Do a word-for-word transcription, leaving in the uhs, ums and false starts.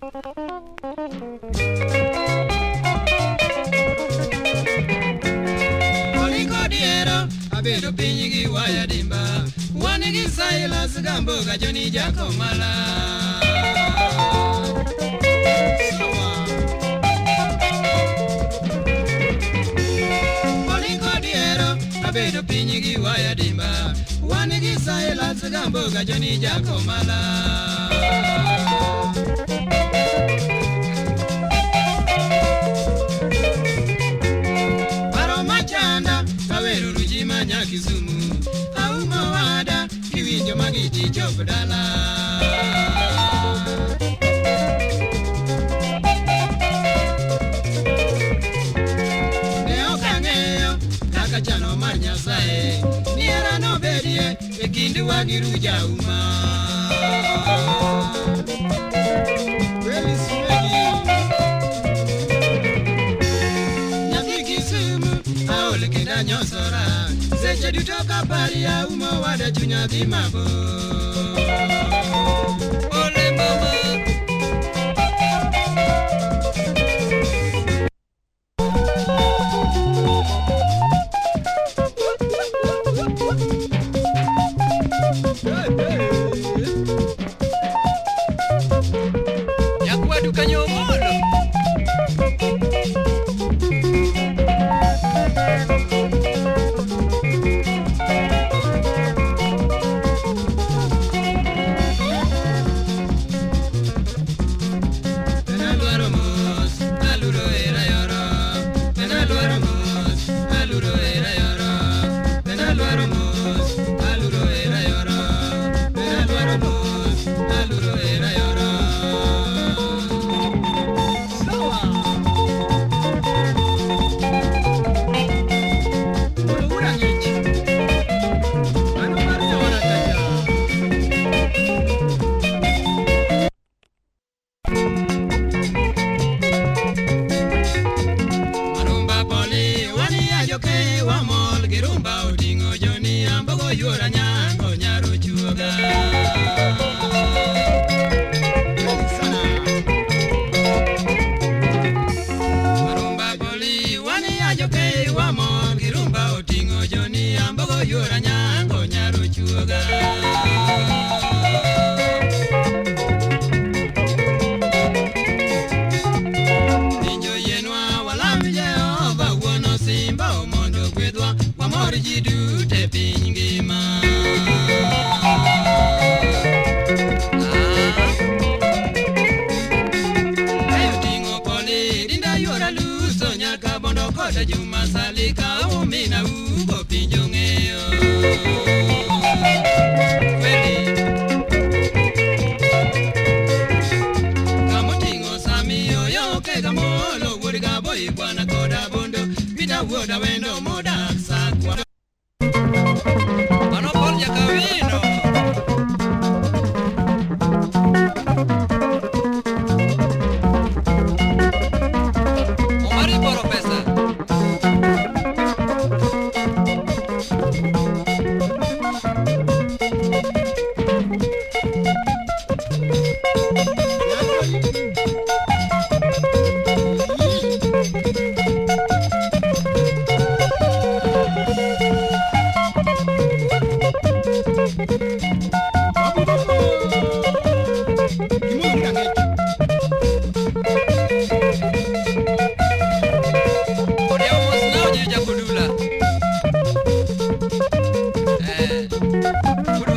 Abedo pinyigi waya dimba wanigi Silas Gamboga Johnny Jakomala Olingo diero abedo pinyigi waya dimba wanigi Silas Gamboga Johnny Jakomala Kisumu auma wada kiwinjo magiti chopdala ne okangeyo kaka chano mar Nyasaye niera no bedie e kind wagiru jauma Nyathi Kisumu aole kida nyosora Seche duto kapari ya umo wada chunya dhi mabo Ole mama Yakwa dukanyo molo Juma Salika umina ugo pinjo ngeo Kweli Kamutingo samiyo yoke kamolo Wuriga boy bwana koda bondo Vida woda wendo moda sakwa Ano polnya kawino Omari poro pesa Guru